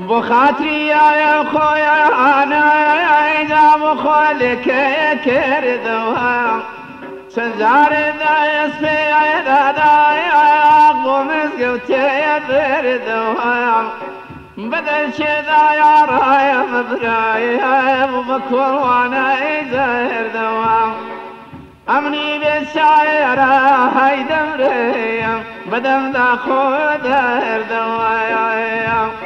بو خاطری یا خویا انا بخولك كردوا سنزار دايس في دايا بومزقوت يبردوا بدل شذا يا راي مبرايا وبكور وانا يزهر دوا امني بالشاعر هاي دمريا بدم ذا خود دوا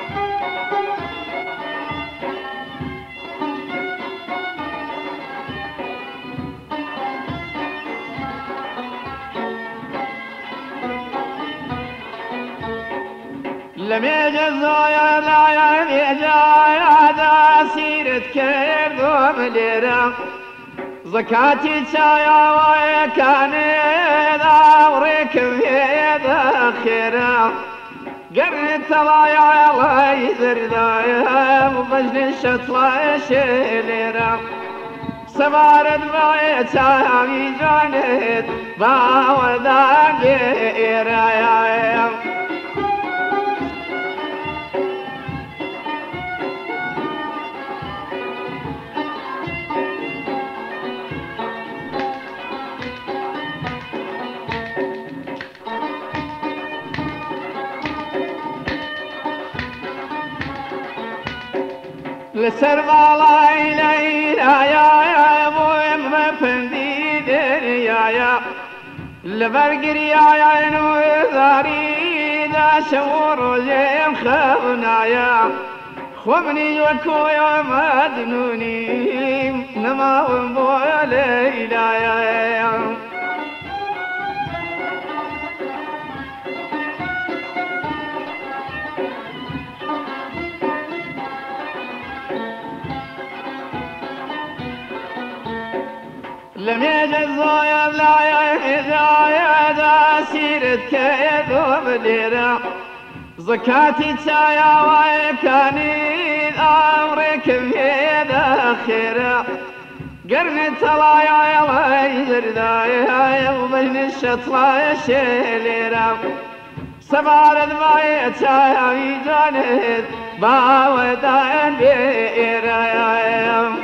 لم يجزوا يا لا يا دا سيرت كردو مليرا زكاتي شايا وكان دورك في ذاخرة قرنت الله يا الله يزردا وبجن الشطلة شليرا سمارت بغيت عمي جانت باودا غيرا يا لسر بالاي ليلى يا ابو مفندي دريا يا لبرقري يا نوذاري دا شور زين خبنا يا خبني وكويا مدنوني نما وبو ليلى يا لم يجزوا يا لا دا سيرت كيدو مديرا زكاتي تايا وكاني امرك في داخرة قرن تلايا يا الله يزردايا وبين الشطلة شليرا سبار البايت يا ميجانت باودان بيرايا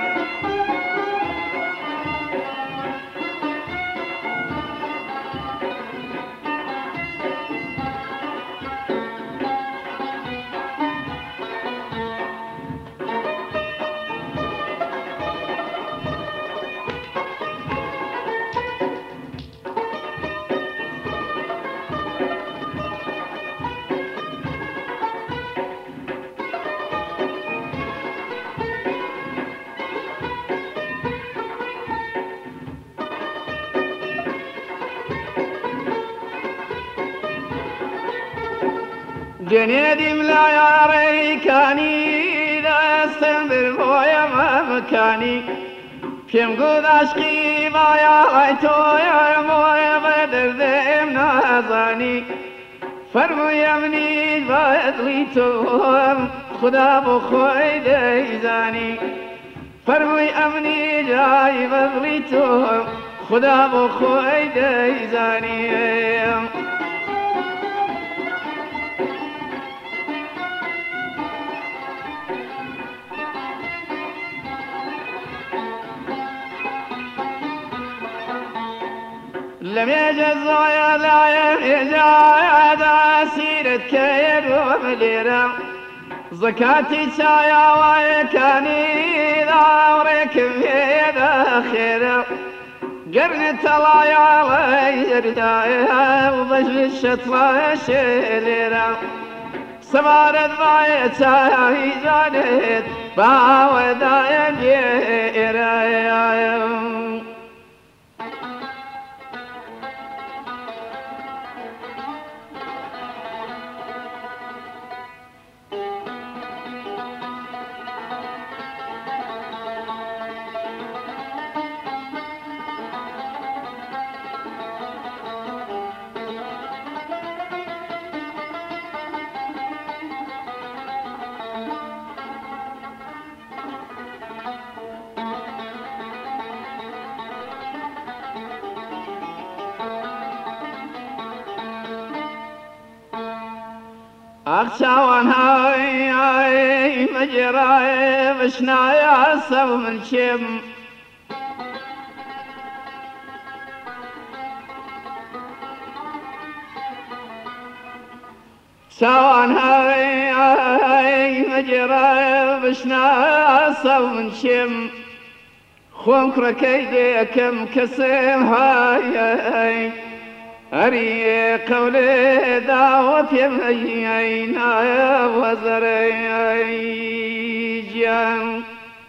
جنيدي ملا يا ريكاني لا استمر بويا ما مكاني كم قد عشقي ما يا غيتو يا مويا بدر ذيم نازاني فرمو يمني بدليتو خدا بخوي ديزاني فرمو يمني جاي بدليتو خدا بخوي ديزاني لم يجزوا يا لا دا سيرت كيدو مديرا زكاتي شايا وكاني دورك في داخرة قرن تلايا الله يردايا وبجل الشطلة شليرا سمارت بايت يا جانت باودا يبيرايا أخشى هاي مجرى بشنا يا سو من شم سوان هاي مجرى بشنا سو من شم خونكر كيدي كم كسم هاي أري قولي دعوة يمينا وزري جان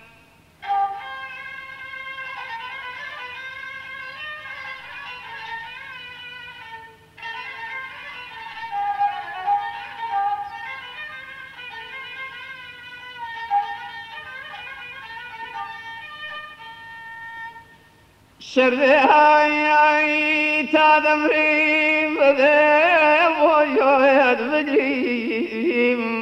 شردي هاي تادمري بذيب ويوهد بدريم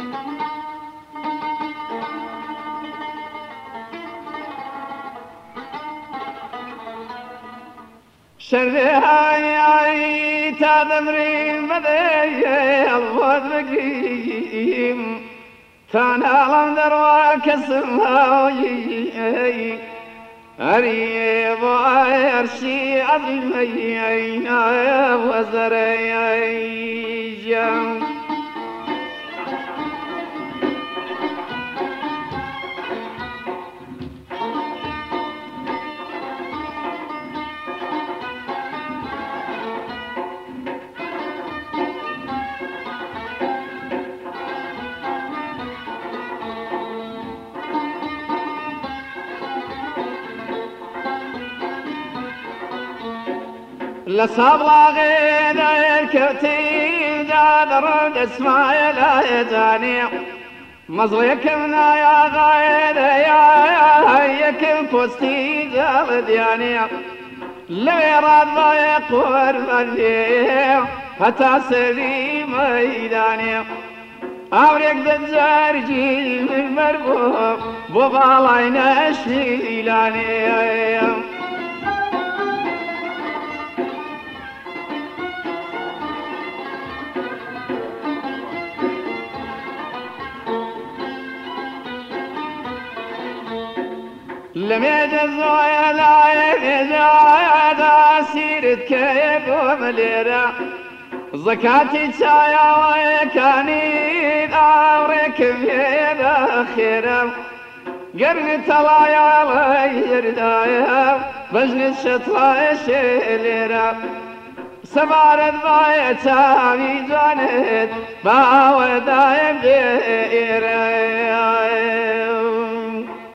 شردي هاي تادمري بذيب ويوهد بدريم تانا لم درواك السماوي أري بأرشي عظيمين وزري جام لصبلا غير الكتيب دادر اسماعيل ايتاني مزريكمنا يا غير يا هيك فستي زاد يعني ليراد ضيق ورفني حتى سلي ميداني أوريك بالزرجي من مرقوب وبالاين اشليلاني لم يجزوا لا يجزا سيرت كيف ومليرا زكاتي شايا ويكاني دارك في الاخيرا قرن تلايا ويردايا بجن الشطرة شيليرا سبارت بايتا ميزانت باودايا بيرا